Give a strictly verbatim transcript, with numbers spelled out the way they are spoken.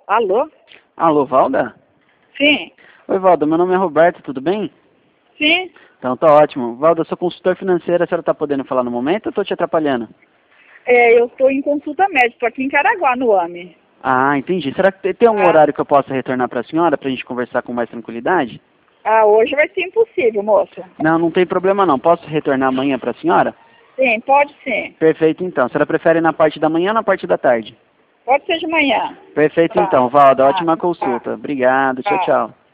Alô? Alô, Valda? Sim. Oi, Valda, meu nome é Roberto, tudo bem? Sim. Então tá ótimo. Valda, eu sou consultor financeiro, a senhora tá podendo falar no momento ou eu tô te atrapalhando? É, eu estou em consulta médica, estou aqui em Caraguá, no A M E. Ah, entendi. Será que tem um Ah. horário que eu possa retornar para a senhora pra gente conversar com mais tranquilidade? Ah, hoje vai ser impossível, moço. Não, não tem problema não. Posso retornar amanhã para a senhora? Sim, pode sim. Perfeito então. A senhora prefere na parte da manhã ou na parte da tarde? Pode ser de manhã. Perfeito Tá. então, Valda. Tá. Ótima Tá. consulta. Obrigado. Tchau, Tá. tchau.